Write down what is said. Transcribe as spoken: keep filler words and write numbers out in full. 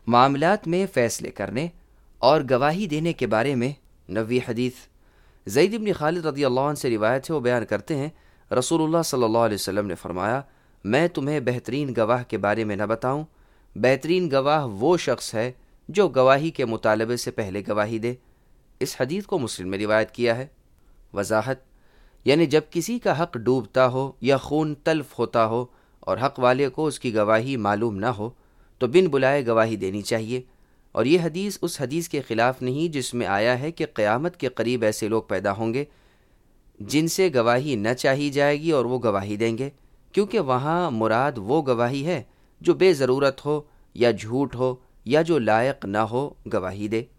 मामलात में फ़ैसले करने और गवाही देने के बारे में नबी हदीस ज़ैद इब्न खालिद रज़ियल्लाहु अन्हु से रिवायत है। वो बयान करते हैं, रसूलुल्लाह सल्लल्लाहु अलैहि वसल्लम ने फरमाया, मैं तुम्हें बेहतरीन गवाह के बारे में न बताऊं? बेहतरीन गवाह वो शख्स है जो गवाही के मुतालबे से पहले गवाही दे। इस हदीस को मुस्लिम में रिवायत किया है। वजाहत यानी जब किसी का हक डूबता हो या खून तल्फ होता हो और हक वाले को उसकी गवाही मालूम न हो तो बिन बुलाए गवाही देनी चाहिए। और ये हदीस उस हदीस के ख़िलाफ़ नहीं जिसमें आया है कि क़यामत के करीब ऐसे लोग पैदा होंगे जिनसे गवाही न चाही जाएगी और वो गवाही देंगे, क्योंकि वहाँ मुराद वो गवाही है जो बेज़रूरत हो या झूठ हो या जो लायक न हो गवाही दे।